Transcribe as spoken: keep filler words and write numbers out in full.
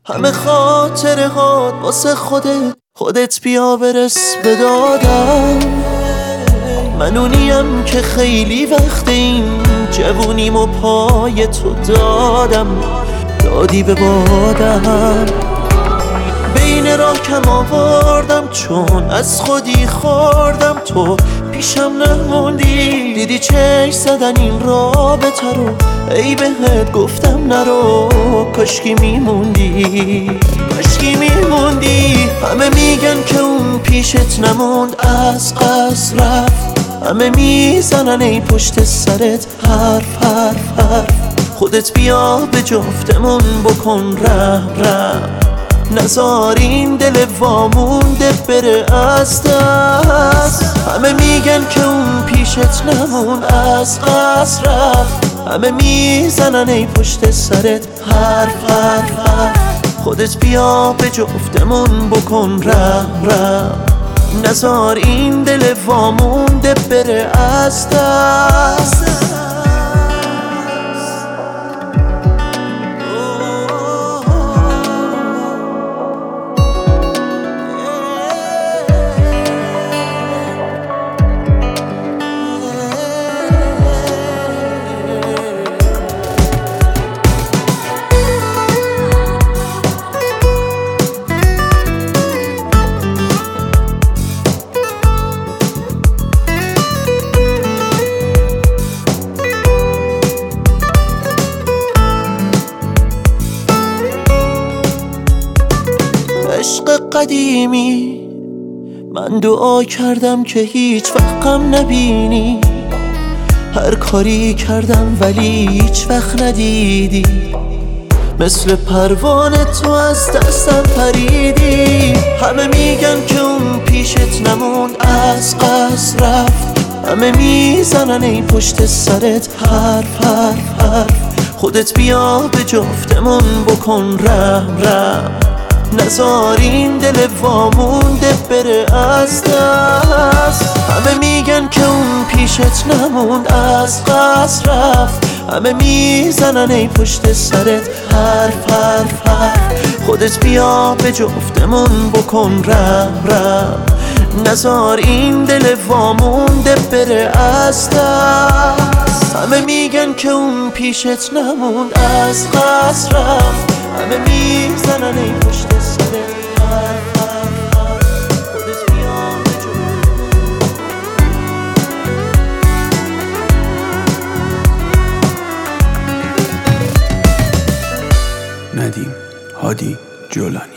همه خاطره هات واسه خودت، خودت بیا برس به دادم. من اونیم که خیلی وقت این جوونیم و پای تو دادم، دادی به بادم. بین راه کم آوردم چون از خودی خوردم، تو پیشم نموندی، دیدی چشم زدن این رابطه رو، ای بهت گفتم نرو، کاشکی میموندی، کاشکی میموندی. همه میگن که اون پیشت نموند، از قصد رفت، همه میزنن ای پشت سرت حرف حرف حرف. خودت بیا به جفتمون بکن رحم رحم، نزار این دل وامونده بره از دست. همه میگن که اون پیشت نمون، از قصد رفت، همه میزنن ای پشت سرت حرف حرف حرف. خودت بیا به جفتمون بکن رحم رحم، نزار این دل وامونده بره از دست. عشق قدیمی من دعا کردم که هیچ وقت غم نبینی، هر کاری کردم ولی هیچ وقت ندیدی، مثل پروانه تو از دستم پریدی. همه میگن که اون پیشت نموند، از قصد رفت، همه میزنن ای پشت سرت حرف حرف حرف. خودت بیا به جفتمون بکن رحم رحم، نزار این دل وامونده بره از دست. همه میگن که اون پیشت نموند، از قصد رفت، همه میزنن ای پشت سرت حرف حرف حرف. خودت بیا به جفتمون بکن رحم رحم، نزار این دل وامونده بره از دست. همه میگن که اون پیشت نموند، از قصد رفت، همه میزنن ای پشت سرت حرف حرف حرف. خودت بیا به جفتمون. ندیم هادی جولانی.